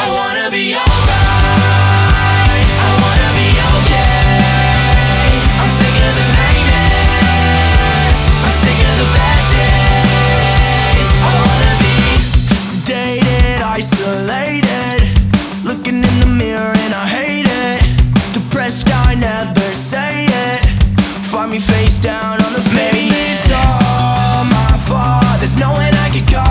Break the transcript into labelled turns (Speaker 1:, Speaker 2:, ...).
Speaker 1: I wanna be alright, I wanna be okay. I'm sick of the nightmares, I'm sick of the bad days. I wanna be sedated, isolated, looking in the mirror and I hate it. Depressed, I never say it. Find me face down on the pavement. Maybe it's all my fault, there's no one I could call.